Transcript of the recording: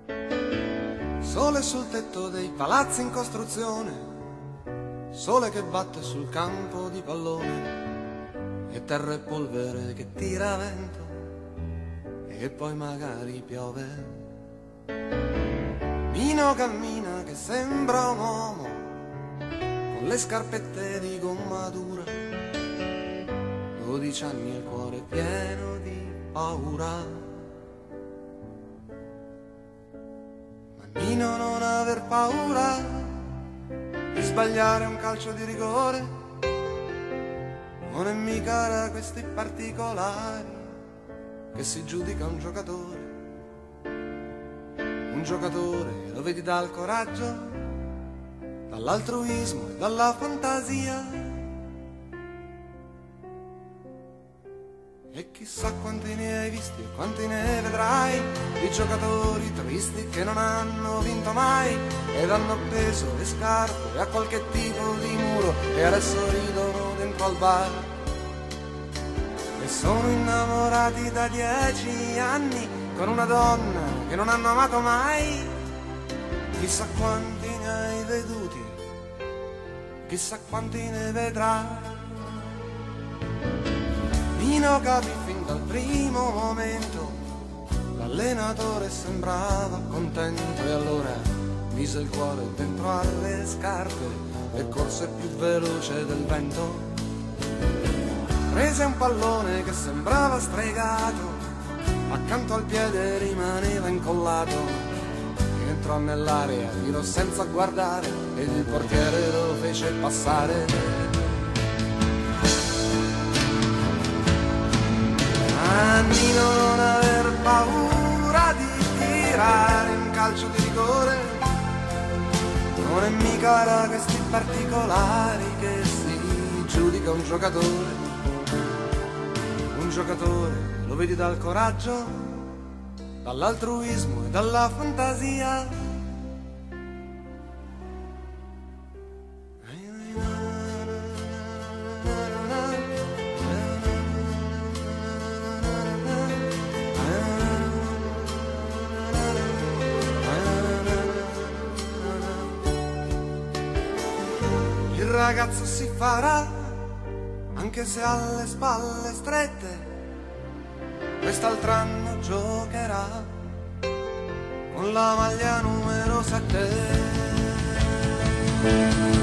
Sole sul tetto dei palazzi in costruzione, sole che batte sul campo di pallone, e terra e polvere che tira vento e poi magari piove. Mino cammina che sembra un uomo con le scarpette di gomma dura, 12 anni e il cuore pieno di paura. Ma Mino non aver paura di sbagliare un calcio di rigore, non è mica da questi particolari che si giudica un giocatore. Un giocatore lo vedi dal coraggio, dall'altruismo e dalla fantasia. E chissà quanti ne hai visti e quanti ne vedrai, di giocatori tristi che non hanno vinto mai ed hanno appeso le scarpe a qualche tipo di muro e adesso ridono dentro al bar. E sono innamorati da 10 anni con una donna che non hanno amato mai. Chissà quanti ne hai veduti, chissà quanti ne vedrai. Mino capì fin dal primo momento, l'allenatore sembrava contento e allora mise il cuore dentro alle scarpe e corse più veloce del vento. Prese un pallone che sembrava stregato, accanto al piede rimaneva incollato, entrò nell'area, tirò senza guardare ed il portiere lo fece passare. Mino non aver paura di tirare un calcio di rigore, non è mica da questi particolari che si giudica un giocatore. Un giocatore lo vedi dal coraggio, dall'altruismo e dalla fantasia. Il ragazzo si farà, anche se ha le spalle strette, quest'altro anno giocherà con la maglia numero 7.